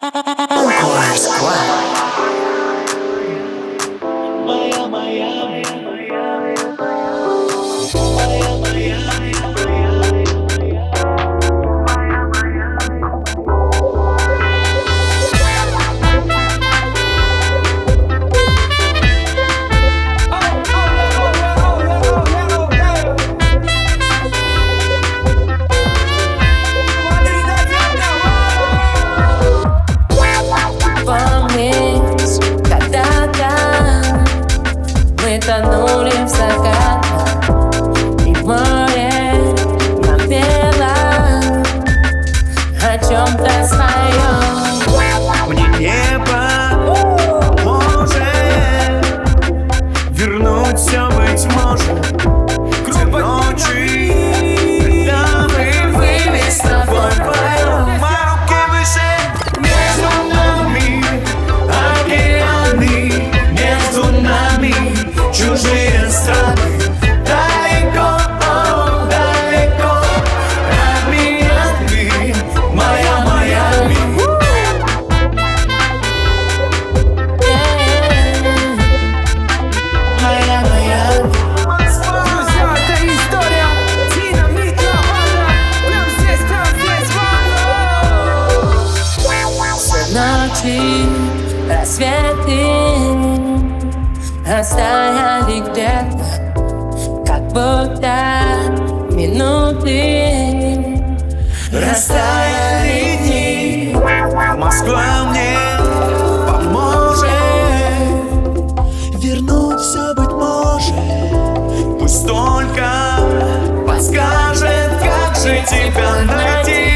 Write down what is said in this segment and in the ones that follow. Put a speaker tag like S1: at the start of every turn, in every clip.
S1: Encore Squad.
S2: Тонули в закатах, и море напело о чем-то своем.
S3: Мне небо может вернуть все, быть может. Те ночи, когда мы были с тобой вдвоем. Мои руки выше, между нами океаны, между нами чужие страны. Далеко, далеко от меня ты, моя Майами. Моя Майами.
S4: Друзья, это история динамитная волна. Прям здесь волна.
S2: Все ночи, рассветы растаяли где-то, как будто минуты.
S3: Растаяли дни. Москва мне поможет вернуть все, быть может. Пусть только подскажет, как же тебя найти.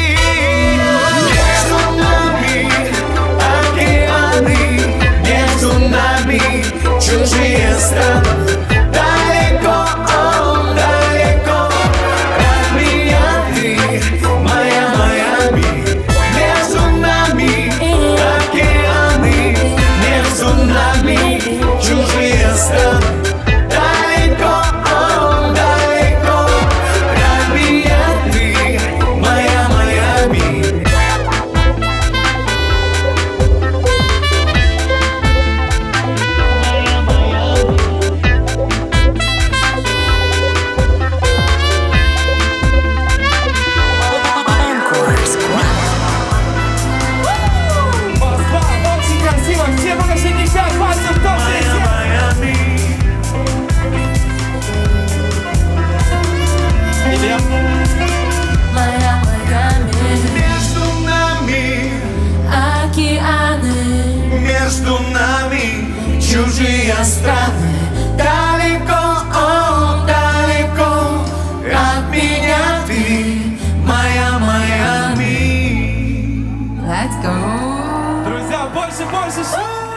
S3: Между нами океаны, между нами чужие страны. Далеко, далеко от меня ты, моя Майами. Между нами океаны, между нами чужие страны. Далеко, далеко от меня ты, моя Майами.
S1: Encore Squad.
S4: Очень красиво. Все покажи 50 пальцев, кто здесь?
S3: Майами.
S2: Моя Майами,
S3: Между нами,
S2: океаны,
S3: между нами чужие страны. Далеко, далеко от меня ты, моя Майами.
S2: let's go.
S4: Друзья, больше, больше.